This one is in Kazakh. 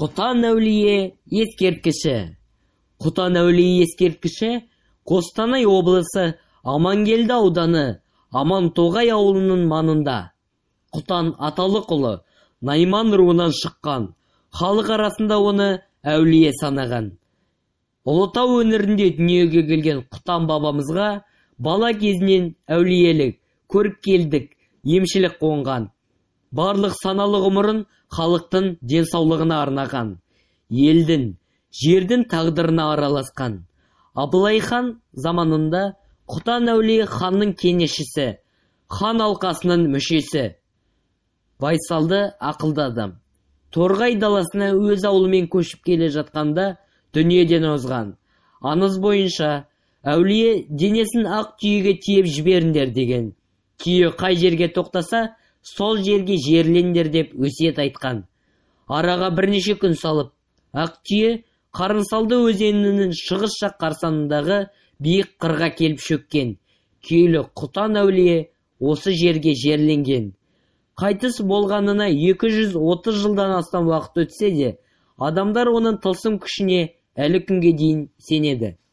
Құтан әулие ескерткіші. Құтан әулие ескерткіші Қостанай облысы Амангелді ауданы Амантоғай ауылының маңында. Құтан Аталықұлы Найман руынан шыққан, халық арасында оны әулие санаған. Ұлытау өңірінде дүниеге келген Құтан бабамызға бала кезінен әулиелік, көріпкелдік, емшілік қонған. Барлық саналы ғұмырын халықтың денсаулығына арнаған. Елдің, жердің тағдырына араласқан. Абылай хан заманында Құтан әулие ханның кеңесшісі, хан алқасының мүшесі. Байсалды, ақылды адам. Торғай даласына өз ауылымен көшіп келе жатқанда дүниеден озған. Аңыз бойынша әулие денесін ақ түйеге тиеп жіберіңдер деген. Түйе қай жерге тоқтаса, сол жерге жерлеңдер деп өсиет айтқан. Араға бірнеше күн салып, ақ түйе Қарынсалды өзенінің шығыс жақ қарсаңындағы биік қырға келіп шөккен. Киелі Құтан әулие осы жерге жерленген. Қайтыс болғанына 230 жылдан астам уақыт өтсе де, адамдар оның тылсым күшіне әлі күнге дейін сенеді.